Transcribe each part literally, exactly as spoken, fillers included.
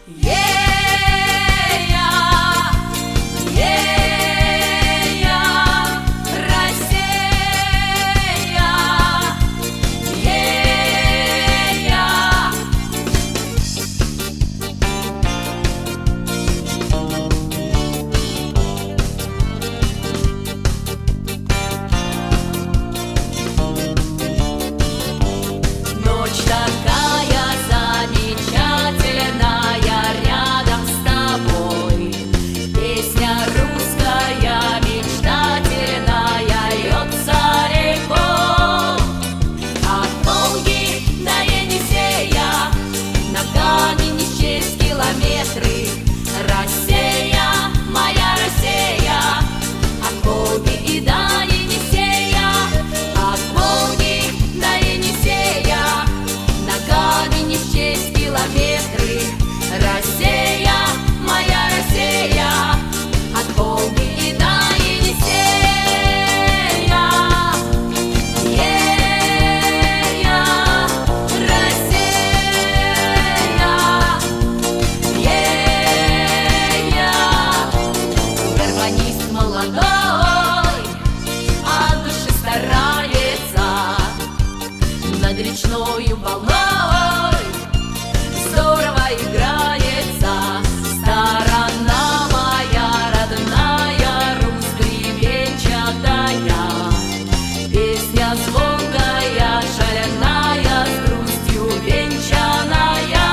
Над речною волной здорово играется. Сторона моя родная, Русь бревенчатая, песня звонкая, шальная, с грустью венчаная.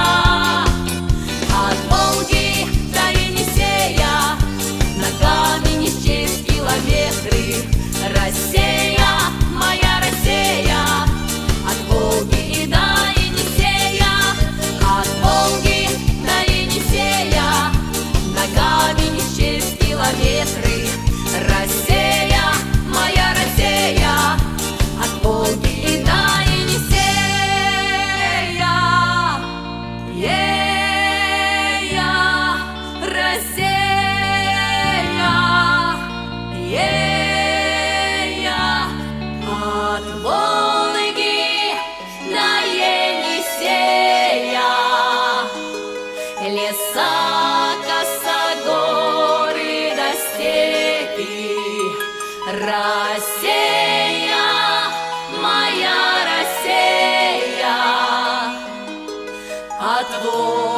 От Волги до Енисея ногами не счесть километры. Россия, моя Россия, от Волги и до Енисея, от Волги до Енисея, ногами не счесть километры. Россия, моя Россия, от Волги и до Енисея. Е-я, Россия, е-я, от Волги до Енисея. Леса, косогоры до степи. Россия, моя Россия, от Волги